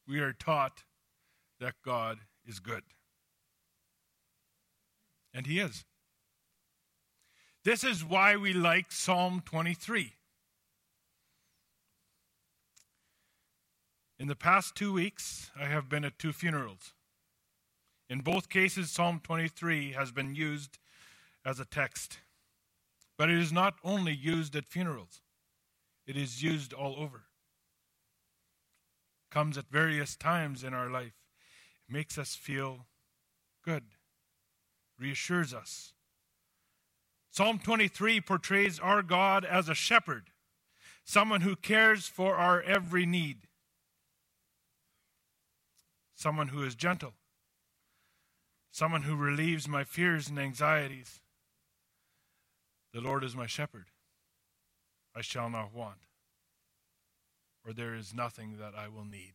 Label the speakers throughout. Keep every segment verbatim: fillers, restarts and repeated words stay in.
Speaker 1: we are taught that God is good. And he is. This is why we like Psalm twenty-three. In the past two weeks, I have been at two funerals. In both cases, Psalm twenty-three has been used as a text. But it is not only used at funerals. It is used all over. Comes at various times in our life. It makes us feel good. Reassures us. Psalm twenty-three portrays our God as a shepherd, someone who cares for our every need, someone who is gentle, someone who relieves my fears and anxieties. The Lord is my shepherd. I shall not want, or there is nothing that I will need.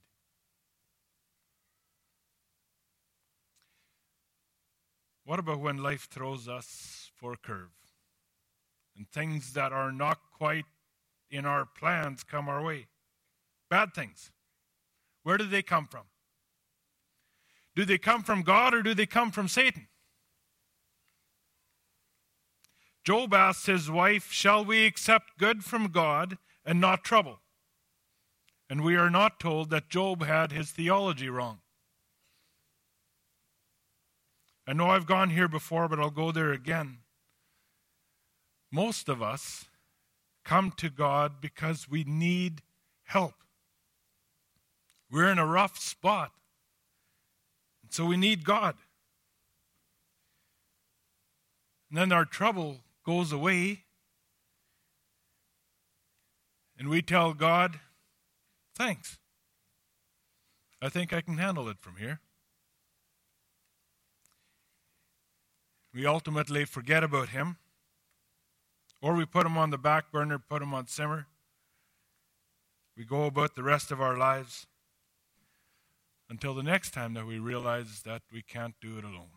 Speaker 1: What about when life throws us for a curve and things that are not quite in our plans come our way? Bad things. Where do they come from? Do they come from God or do they come from Satan? Job asked his wife, "Shall we accept good from God and not trouble?" And we are not told that Job had his theology wrong. I know I've gone here before, but I'll go there again. Most of us come to God because we need help. We're in a rough spot, and so we need God. And then our trouble goes away, and we tell God, "Thanks. I think I can handle it from here." We ultimately forget about him, or we put him on the back burner, put him on simmer. We go about the rest of our lives until the next time that we realize that we can't do it alone.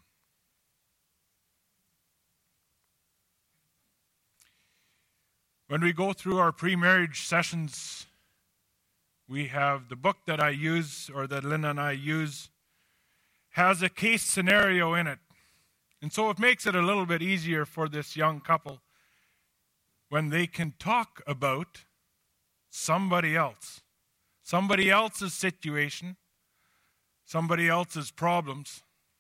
Speaker 1: When we go through our pre-marriage sessions, we have the book that I use, or that Linda and I use, has a case scenario in it. And so it makes it a little bit easier for this young couple when they can talk about somebody else, somebody else's situation, somebody else's problems.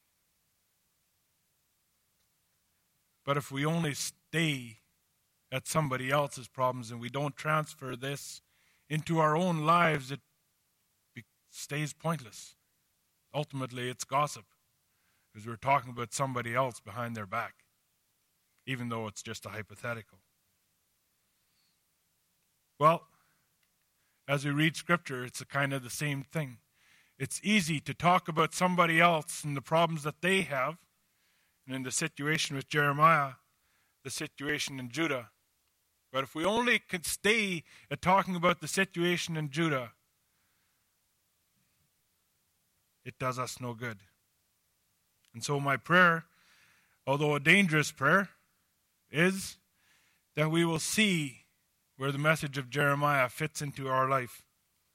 Speaker 1: But if we only stay at somebody else's problems and we don't transfer this into our own lives, it be- stays pointless. Ultimately, it's gossip, because we're talking about somebody else behind their back, even though it's just a hypothetical. Well, as we read Scripture, it's a kind of the same thing. It's easy to talk about somebody else and the problems that they have, and in the situation with Jeremiah, the situation in Judah. But if we only could stay at talking about the situation in Judah, it does us no good. And so my prayer, although a dangerous prayer, is that we will see where the message of Jeremiah fits into our life.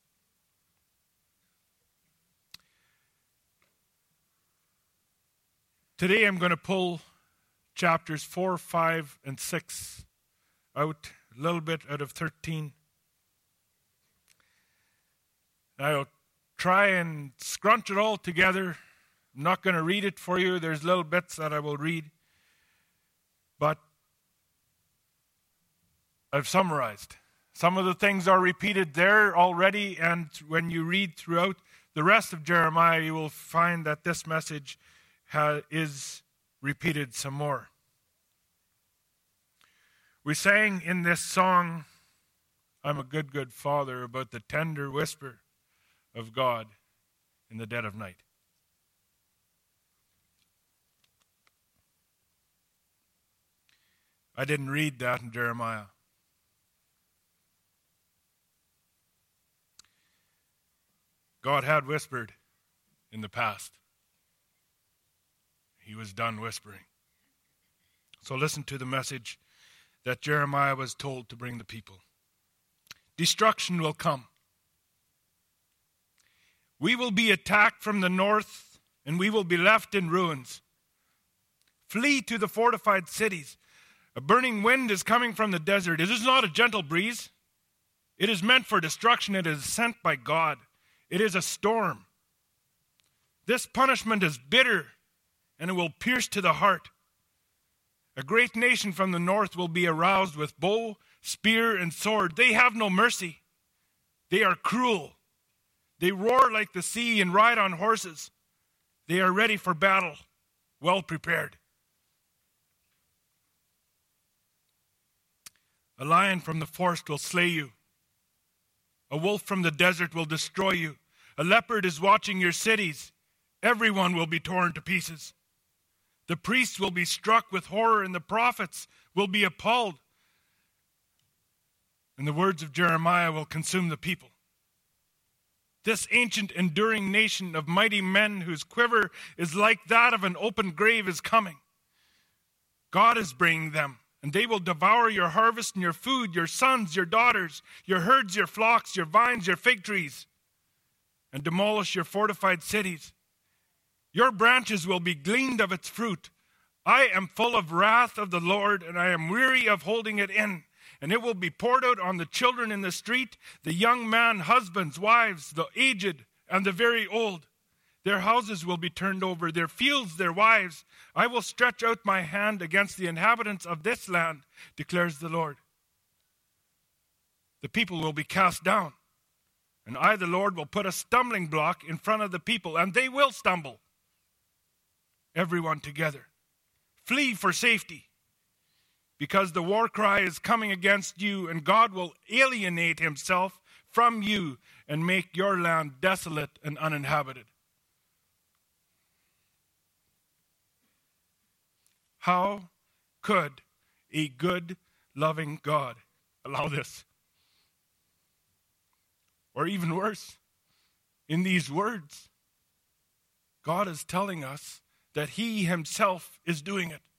Speaker 1: Today I'm going to pull chapters four, five, and six out, a little bit out of thirteen. I'll try and scrunch it all together. I'm not going to read it for you. There's little bits that I will read. But I've summarized. Some of the things are repeated there already, and when you read throughout the rest of Jeremiah, you will find that this message ha- is repeated some more. We sang in this song, "I'm a good, good father," about the tender whisper of God in the dead of night. I didn't read that in Jeremiah. God had whispered in the past. He was done whispering. So listen to the message that Jeremiah was told to bring the people. Destruction will come. We will be attacked from the north, and we will be left in ruins. Flee to the fortified cities. A burning wind is coming from the desert. It is not a gentle breeze. It is meant for destruction. It is sent by God. It is a storm. This punishment is bitter, and it will pierce to the heart. A great nation from the north will be aroused with bow, spear, and sword. They have no mercy. They are cruel. They roar like the sea and ride on horses. They are ready for battle, well prepared. A lion from the forest will slay you. A wolf from the desert will destroy you. A leopard is watching your cities. Everyone will be torn to pieces. The priests will be struck with horror, and the prophets will be appalled. And the words of Jeremiah will consume the people. This ancient, enduring nation of mighty men whose quiver is like that of an open grave is coming. God is bringing them, and they will devour your harvest and your food, your sons, your daughters, your herds, your flocks, your vines, your fig trees, and demolish your fortified cities. Your branches will be gleaned of its fruit. I am full of wrath of the Lord, and I am weary of holding it in. And it will be poured out on the children in the street, the young man, husbands, wives, the aged, and the very old. Their houses will be turned over, their fields, their wives. I will stretch out my hand against the inhabitants of this land, declares the Lord. The people will be cast down, and I, the Lord, will put a stumbling block in front of the people, and they will stumble. Everyone together. Flee for safety, because the war cry is coming against you, and God will alienate himself from you and make your land desolate and uninhabited. How could a good, loving God allow this? Or even worse, in these words, God is telling us that he himself is doing it.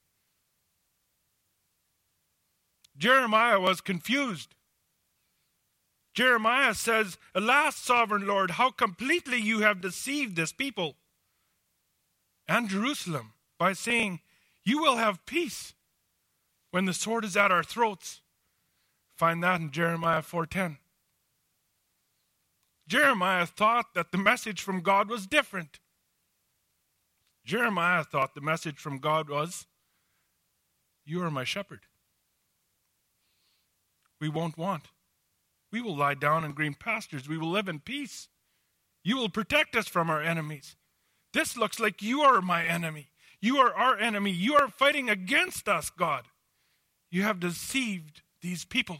Speaker 1: Jeremiah was confused. Jeremiah says, "Alas, sovereign Lord, how completely you have deceived this people and Jerusalem by saying, you will have peace when the sword is at our throats." Find that in Jeremiah four ten. Jeremiah thought that the message from God was different. Jeremiah thought the message from God was, you are my shepherd. We won't want. We will lie down in green pastures. We will live in peace. You will protect us from our enemies. This looks like you are my enemy. You are our enemy. You are fighting against us, God. You have deceived these people.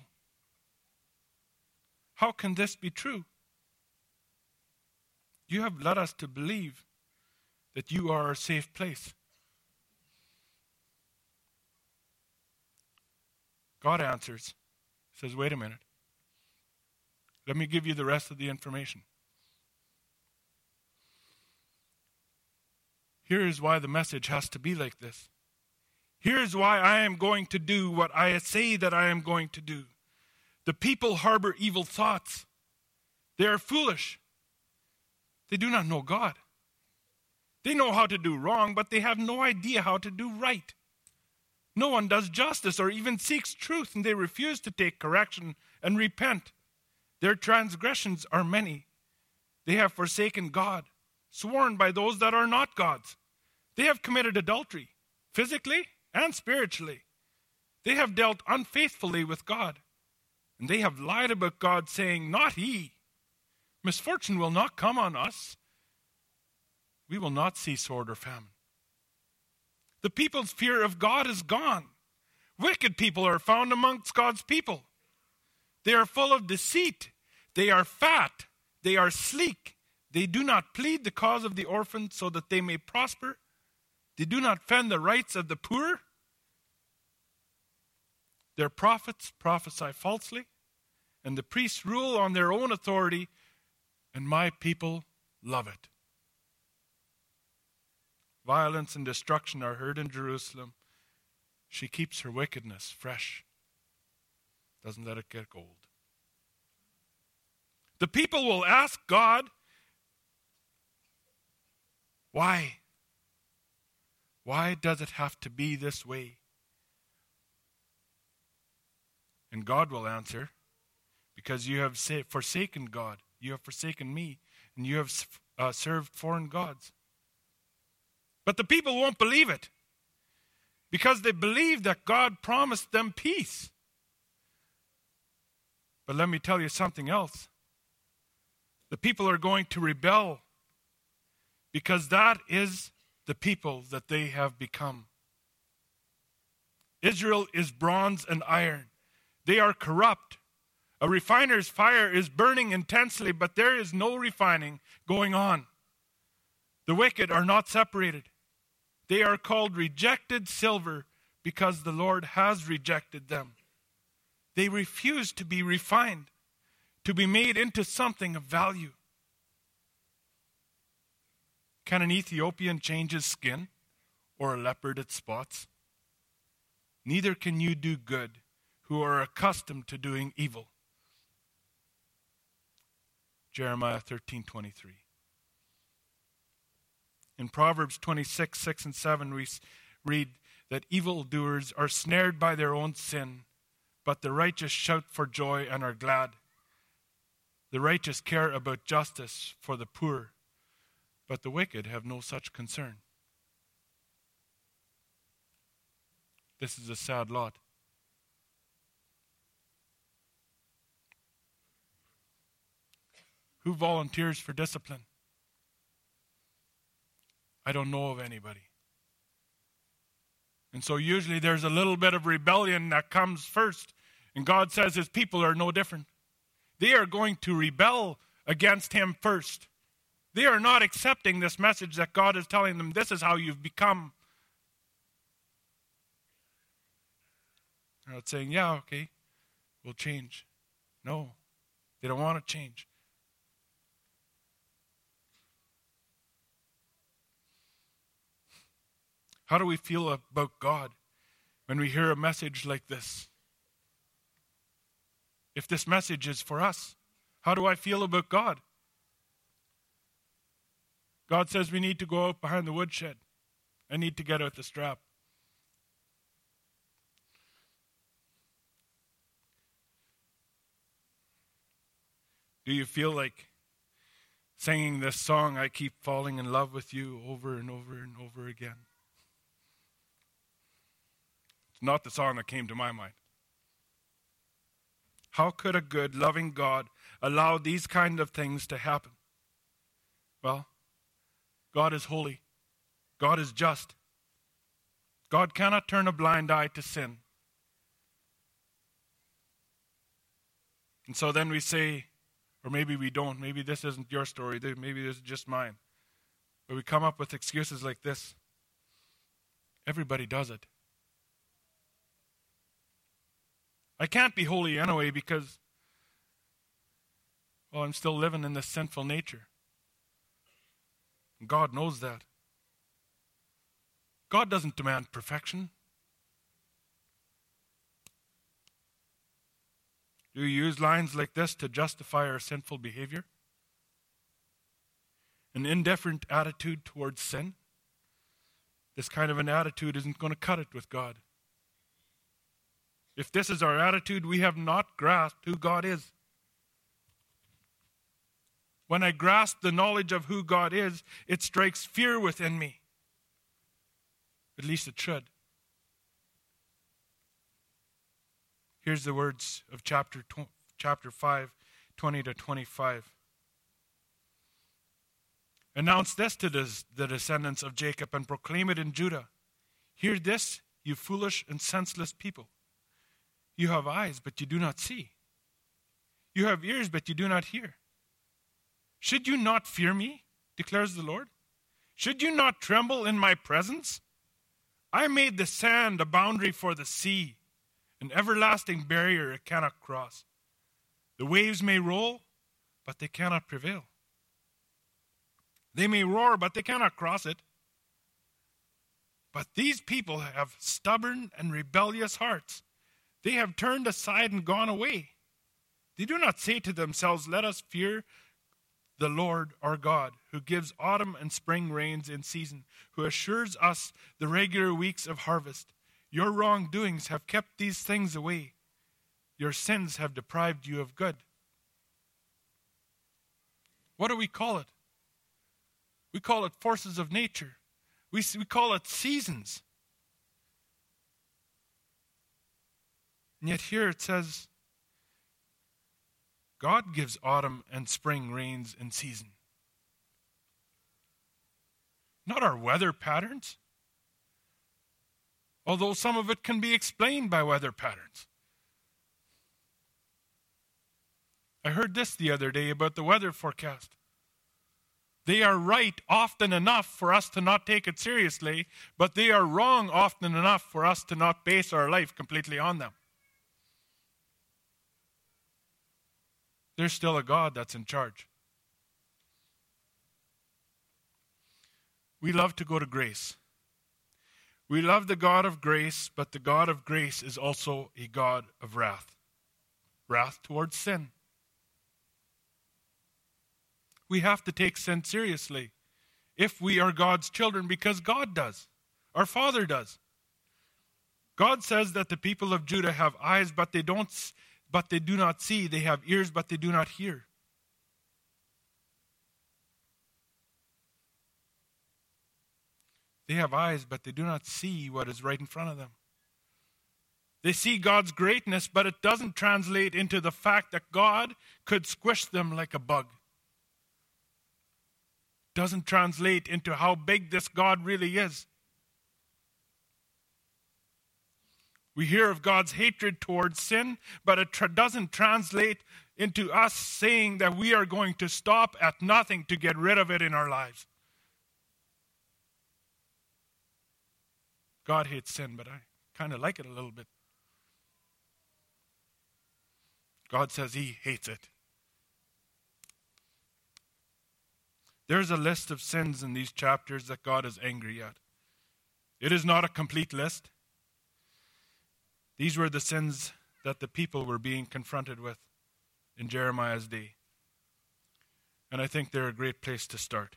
Speaker 1: How can this be true? You have led us to believe that you are our safe place. God answers, says, wait a minute. Let me give you the rest of the information. Here is why the message has to be like this. Here is why I am going to do what I say that I am going to do. The people harbor evil thoughts. They are foolish. They do not know God. They know how to do wrong, but they have no idea how to do right. No one does justice or even seeks truth, and they refuse to take correction and repent. Their transgressions are many. They have forsaken God, sworn by those that are not gods. They have committed adultery, physically and spiritually. They have dealt unfaithfully with God, and they have lied about God, saying, not he. Misfortune will not come on us. We will not see sword or famine. The people's fear of God is gone. Wicked people are found amongst God's people. They are full of deceit. They are fat. They are sleek. They do not plead the cause of the orphan so that they may prosper. They do not defend the rights of the poor. Their prophets prophesy falsely, and the priests rule on their own authority, and my people love it. Violence and destruction are heard in Jerusalem. She keeps her wickedness fresh. Doesn't let it get old. The people will ask God Why? Why does it have to be this way? And God will answer, because you have forsaken God. You have forsaken me, and you have uh, served foreign gods. But the people won't believe it, because they believe that God promised them peace. But let me tell you something else. The people are going to rebel, because that is the people that they have become. Israel is bronze and iron. They are corrupt. A refiner's fire is burning intensely, but there is no refining going on. The wicked are not separated. They are called rejected silver because the Lord has rejected them. They refuse to be refined, to be made into something of value. Can an Ethiopian change his skin, or a leopard its spots? Neither can you do good, who are accustomed to doing evil. Jeremiah thirteen twenty-three. In Proverbs twenty-six, six and seven, we read that evildoers are snared by their own sin, but the righteous shout for joy and are glad. The righteous care about justice for the poor, but the wicked have no such concern. This is a sad lot. Who volunteers for discipline? I don't know of anybody. And so usually there's a little bit of rebellion that comes first. And God says his people are no different. They are going to rebel against him first. They are not accepting this message that God is telling them, this is how you've become. They're not saying, yeah, okay, we'll change. No, they don't want to change. How do we feel about God when we hear a message like this? If this message is for us, how do I feel about God? God says we need to go out behind the woodshed. I need to get out the strap. Do you feel like singing this song, I Keep Falling in Love with You, over and over and over again? It's not the song that came to my mind. How could a good, loving God allow these kind of things to happen? Well, God is holy. God is just. God cannot turn a blind eye to sin. And so then we say, or maybe we don't, maybe this isn't your story, maybe this is just mine. But we come up with excuses like this. Everybody does it. I can't be holy anyway because, well, I'm still living in this sinful nature. And God knows that. God doesn't demand perfection. Do you use lines like this to justify our sinful behavior? An indifferent attitude towards sin? This kind of an attitude isn't going to cut it with God. If this is our attitude, we have not grasped who God is. When I grasp the knowledge of who God is, it strikes fear within me. At least it should. Here's the words of chapter tw- chapter five, twenty to twenty-five. Announce this to the, the descendants of Jacob and proclaim it in Judah. Hear this, you foolish and senseless people. You have eyes, but you do not see. You have ears, but you do not hear. Should you not fear me, declares the Lord? Should you not tremble in my presence? I made the sand a boundary for the sea, an everlasting barrier it cannot cross. The waves may roll, but they cannot prevail. They may roar, but they cannot cross it. But these people have stubborn and rebellious hearts. They have turned aside and gone away. They do not say to themselves, let us fear the Lord our God, who gives autumn and spring rains in season, who assures us the regular weeks of harvest. Your wrongdoings have kept these things away. Your sins have deprived you of good. What do we call it? We call it forces of nature. We, we call it seasons. And yet here it says, God gives autumn and spring rains in season. Not our weather patterns. Although some of it can be explained by weather patterns. I heard this the other day about the weather forecast. They are right often enough for us to not take it seriously, but they are wrong often enough for us to not base our life completely on them. There's still a God that's in charge. We love to go to grace. We love the God of grace, but the God of grace is also a God of wrath. Wrath towards sin. We have to take sin seriously if we are God's children, because God does. Our Father does. God says that the people of Judah have eyes, but they don't but they do not see. They have ears, but they do not hear. They have eyes, but they do not see what is right in front of them. They see God's greatness, but it doesn't translate into the fact that God could squish them like a bug. Doesn't translate into how big this God really is. We hear of God's hatred towards sin, but it tra- doesn't translate into us saying that we are going to stop at nothing to get rid of it in our lives. God hates sin, but I kind of like it a little bit. God says he hates it. There's a list of sins in these chapters that God is angry at. It is not a complete list. These were the sins that the people were being confronted with in Jeremiah's day. And I think they're a great place to start.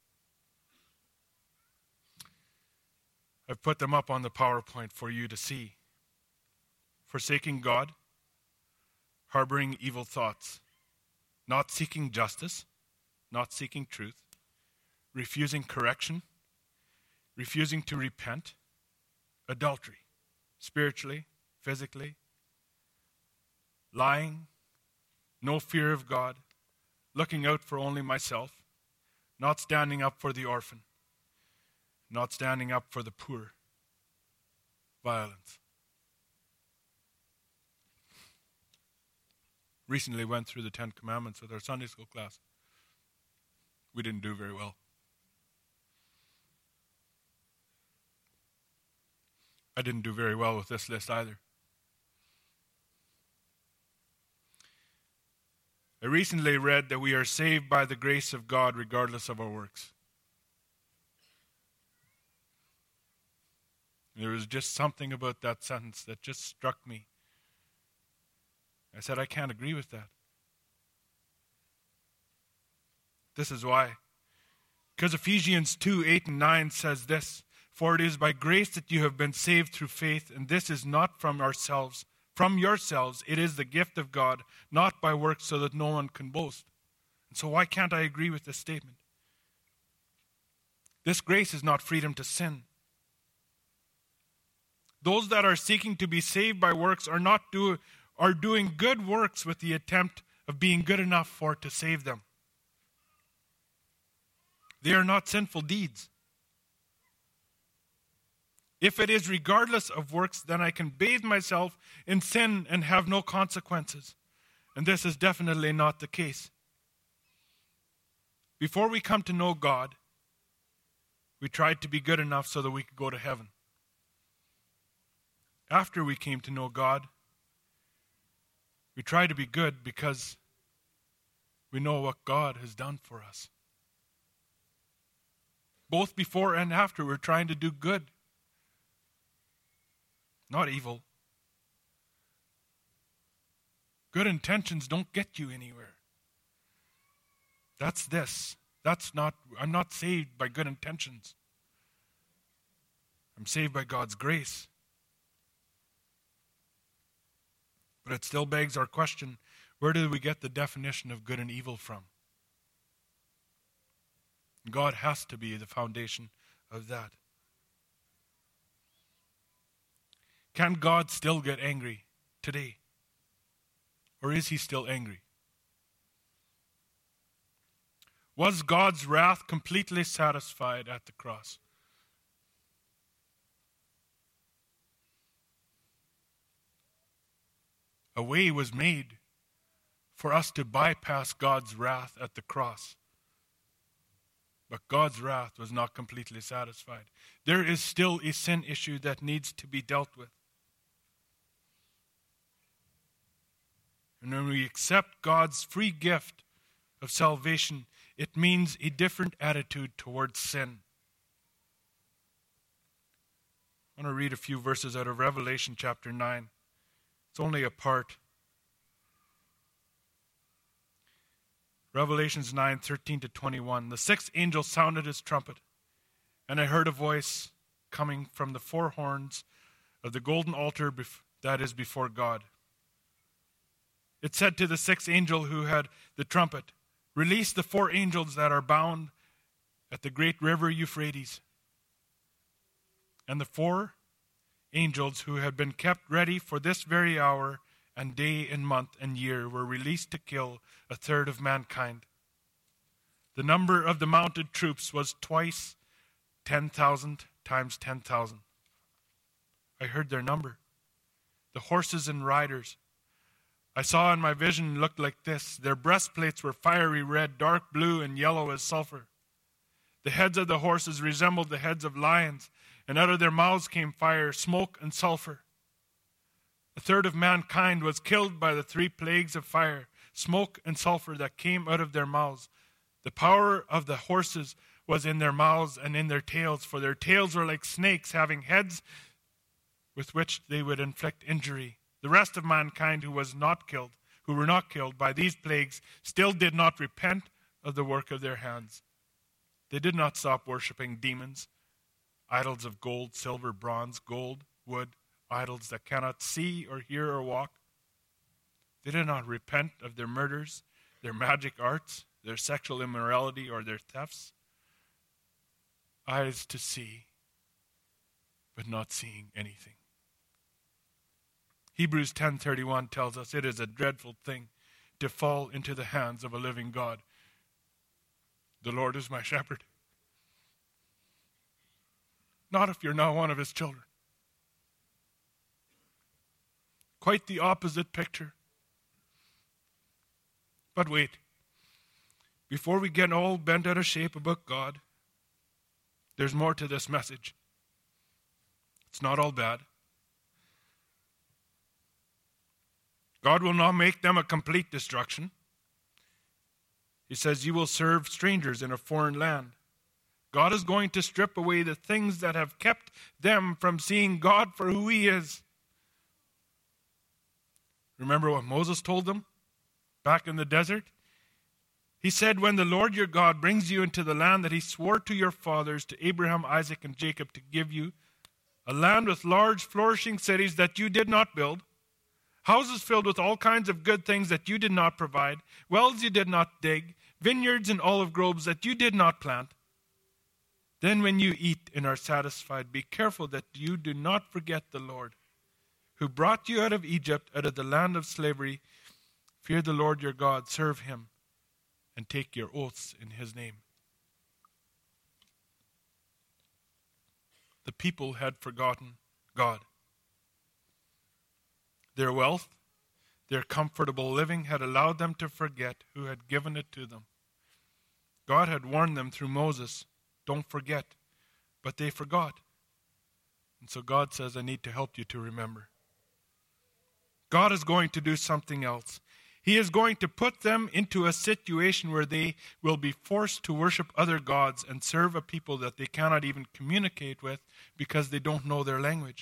Speaker 1: I've put them up on the PowerPoint for you to see. Forsaking God, harboring evil thoughts, not seeking justice, not seeking truth, refusing correction, refusing to repent, adultery, spiritually, physically, lying, no fear of God, looking out for only myself, not standing up for the orphan, not standing up for the poor, violence. Recently went through the Ten Commandments with our Sunday school class. We didn't do very well. I didn't do very well with this list either. I recently read that we are saved by the grace of God regardless of our works. There was just something about that sentence that just struck me. I said, I can't agree with that. This is why. Because Ephesians two, eight and nine says this, for it is by grace that you have been saved through faith, and this is not from ourselves, from yourselves. It is the gift of God, not by works, so that no one can boast. And so why can't I agree with this statement? This grace is not freedom to sin. Those that are seeking to be saved by works are not do, are doing good works with the attempt of being good enough for it to save them. They are not sinful deeds. If it is regardless of works, then I can bathe myself in sin and have no consequences. And this is definitely not the case. Before we come to know God, we tried to be good enough so that we could go to heaven. After we came to know God, we try to be good because we know what God has done for us. Both before and after, we're trying to do good, not evil. Good intentions don't get you anywhere. That's this. That's not, I'm not saved by good intentions. I'm saved by God's grace. But it still begs our question, where do we get the definition of good and evil from? God has to be the foundation of that. Can God still get angry today? Or is he still angry? Was God's wrath completely satisfied at the cross? A way was made for us to bypass God's wrath at the cross. But God's wrath was not completely satisfied. There is still a sin issue that needs to be dealt with. And when we accept God's free gift of salvation, it means a different attitude towards sin. I want to read a few verses out of Revelation chapter nine. It's only a part. Revelations nine, thirteen to twenty-one. The sixth angel sounded his trumpet, and I heard a voice coming from the four horns of the golden altar that is before God. It said to the sixth angel who had the trumpet, "Release the four angels that are bound at the great river Euphrates." And the four angels who had been kept ready for this very hour and day and month and year were released to kill a third of mankind. The number of the mounted troops was twice ten thousand times ten thousand. I heard their number. The horses and riders I saw in my vision looked like this. Their breastplates were fiery red, dark blue, and yellow as sulfur. The heads of the horses resembled the heads of lions, and out of their mouths came fire, smoke, and sulfur. A third of mankind was killed by the three plagues of fire, smoke, and sulfur that came out of their mouths. The power of the horses was in their mouths and in their tails, for their tails were like snakes, having heads with which they would inflict injury. The rest of mankind who was not killed, who were not killed by these plagues, still did not repent of the work of their hands. They did not stop worshiping demons, idols of gold, silver, bronze, gold, wood, idols that cannot see or hear or walk. They did not repent of their murders, their magic arts, their sexual immorality, or their thefts. Eyes to see, but not seeing anything. Hebrews ten thirty-one tells us it is a dreadful thing to fall into the hands of a living God. The Lord is my shepherd. Not if you're now one of his children. Quite the opposite picture. But wait. Before we get all bent out of shape about God, there's more to this message. It's not all bad. God will not make them a complete destruction. He says, you will serve strangers in a foreign land. God is going to strip away the things that have kept them from seeing God for who he is. Remember what Moses told them back in the desert? He said, when the Lord your God brings you into the land that he swore to your fathers, to Abraham, Isaac, and Jacob to give you, a land with large flourishing cities that you did not build, houses filled with all kinds of good things that you did not provide, wells you did not dig, vineyards and olive groves that you did not plant. Then when you eat and are satisfied, be careful that you do not forget the Lord, who brought you out of Egypt, out of the land of slavery. Fear the Lord your God, serve him, and take your oaths in his name. The people had forgotten God. Their wealth, their comfortable living had allowed them to forget who had given it to them. God had warned them through Moses, don't forget, but they forgot. And so God says, I need to help you to remember. God is going to do something else. He is going to put them into a situation where they will be forced to worship other gods and serve a people that they cannot even communicate with because they don't know their language.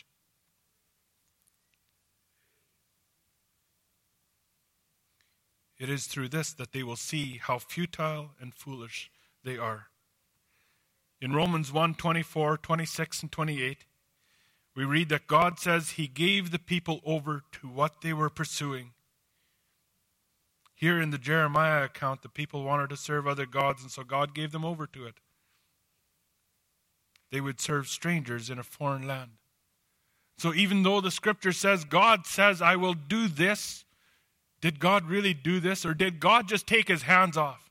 Speaker 1: It is through this that they will see how futile and foolish they are. In Romans one, twenty-four, twenty-six, and twenty-eight, we read that God says he gave the people over to what they were pursuing. Here in the Jeremiah account, the people wanted to serve other gods, and so God gave them over to it. They would serve strangers in a foreign land. So even though the scripture says, God says, I will do this, did God really do this, or did God just take his hands off?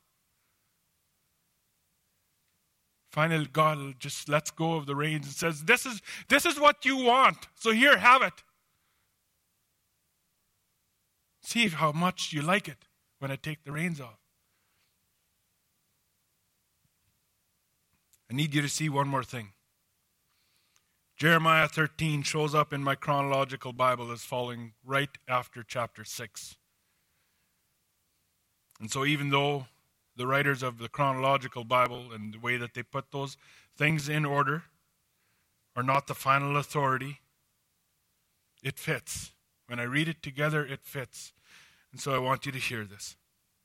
Speaker 1: Finally, God just lets go of the reins and says, this is, this is what you want, so here, have it. See how much you like it when I take the reins off. I need you to see one more thing. Jeremiah thirteen shows up in my chronological Bible as falling right after chapter six. And so even though the writers of the chronological Bible and the way that they put those things in order are not the final authority, it fits. When I read it together, it fits. And so I want you to hear this.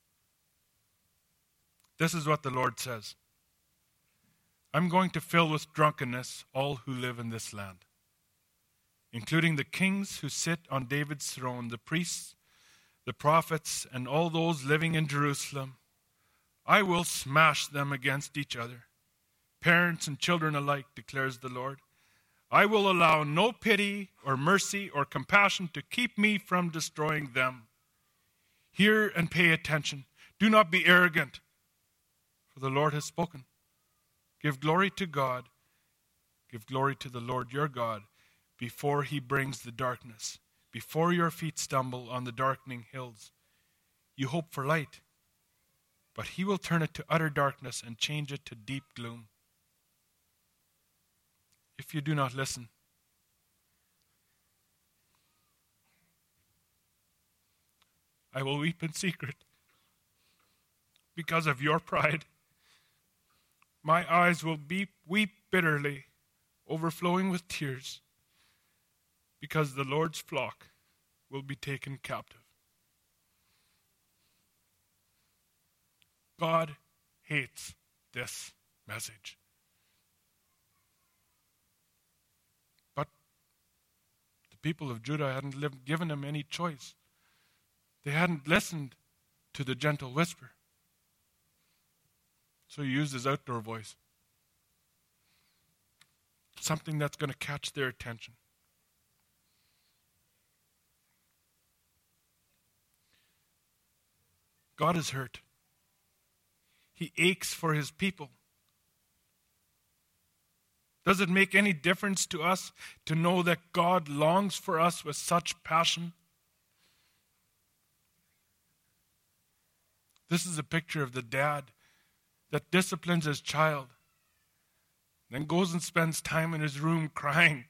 Speaker 1: This is what the Lord says. I'm going to fill with drunkenness all who live in this land, including the kings who sit on David's throne, the priests, the prophets, and all those living in Jerusalem. I will smash them against each other, parents and children alike, declares the Lord. I will allow no pity or mercy or compassion to keep me from destroying them. Hear and pay attention. Do not be arrogant, for the Lord has spoken. Give glory to God. Give glory to the Lord your God before he brings the darkness, before your feet stumble on the darkening hills. You hope for light, but he will turn it to utter darkness and change it to deep gloom. If you do not listen, I will weep in secret because of your pride. My eyes will be, weep bitterly, overflowing with tears, because the Lord's flock will be taken captive. God hates this message. But the people of Judah hadn't lived, given him any choice. They hadn't listened to the gentle whisper. So he used his outdoor voice. Something that's going to catch their attention. God is hurt. He aches for his people. Does it make any difference to us to know that God longs for us with such passion? This is a picture of the dad that disciplines his child, then goes and spends time in his room crying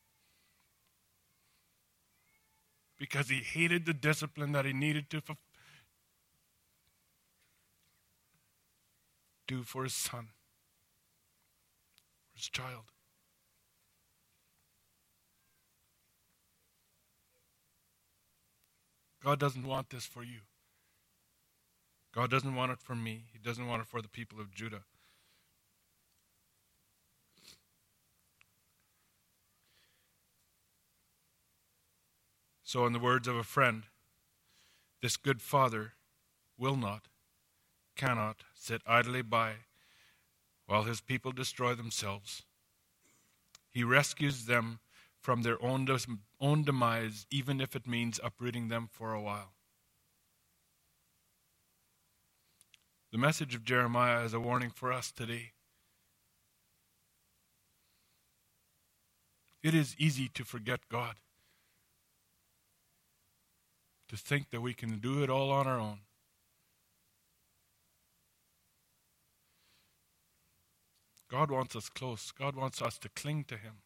Speaker 1: because he hated the discipline that he needed to f- do for his son, for his child. God doesn't want this for you. God doesn't want it for me. He doesn't want it for the people of Judah. So in the words of a friend, this good father will not, cannot sit idly by while his people destroy themselves. He rescues them from their own, own demise, even if it means uprooting them for a while. The message of Jeremiah is a warning for us today. It is easy to forget God, to think that we can do it all on our own. God wants us close. God wants us to cling to him.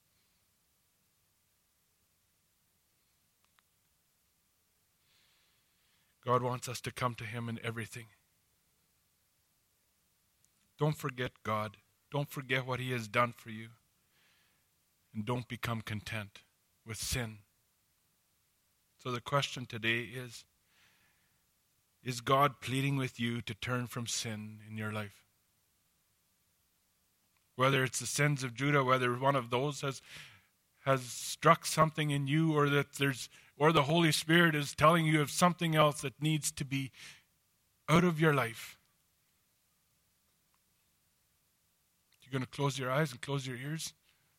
Speaker 1: God wants us to come to him in everything. Don't forget God. Don't forget what he has done for you. And don't become content with sin. So the question today is, Is God pleading with you to turn from sin in your life? Whether it's the sins of Judah, whether one of those has has struck something in you, or that there's or the Holy Spirit is telling you of something else that needs to be out of your life. You're going to close your eyes and close your ears?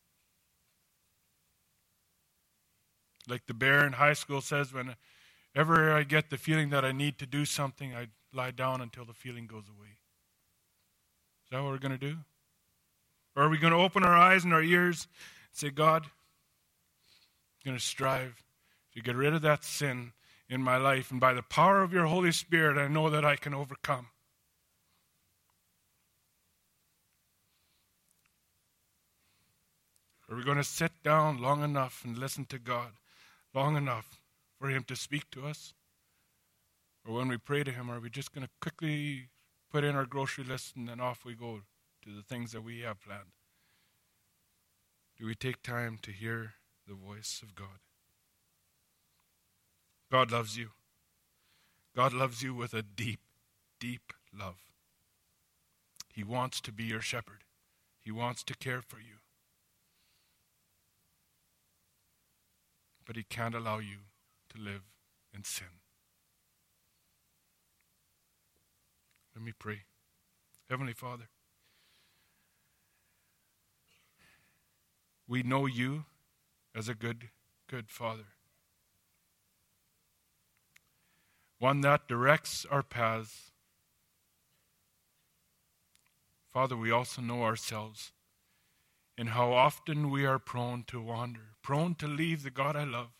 Speaker 1: Like the bear in high school says, whenever I get the feeling that I need to do something, I lie down until the feeling goes away. Is that what we're going to do? Or are we going to open our eyes and our ears and say, God, I'm going to strive to get rid of that sin in my life, and by the power of your Holy Spirit, I know that I can overcome. Are we going to sit down long enough and listen to God long enough for him to speak to us? Or when we pray to him, are we just going to quickly put in our grocery list and then off we go to the things that we have planned? Do we take time to hear the voice of God? God loves you. God loves you with a deep, deep love. He wants to be your shepherd. He wants to care for you. But he can't allow you to live in sin. Let me pray. Heavenly Father, we know you as a good, good Father. One that directs our paths. Father, we also know ourselves and how often we are prone to wander, prone to leave the God I love,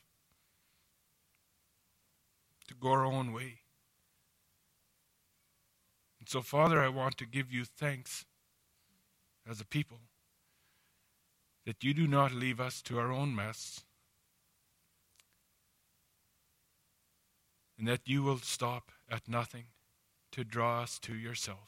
Speaker 1: to go our own way. And so, Father, I want to give you thanks as a people that you do not leave us to our own mess, and that you will stop at nothing to draw us to yourself.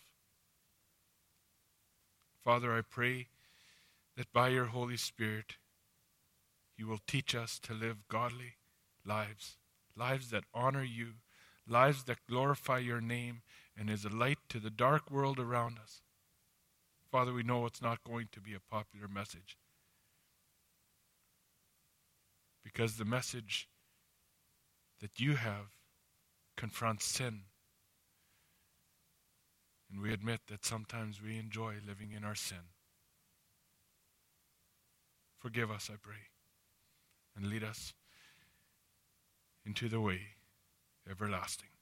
Speaker 1: Father, I pray that by your Holy Spirit, you will teach us to live godly lives, lives that honor you, lives that glorify your name and is a light to the dark world around us. Father, we know it's not going to be a popular message, because the message that you have confronts sin. And we admit that sometimes we enjoy living in our sin. Forgive us, I pray, and lead us into the way everlasting.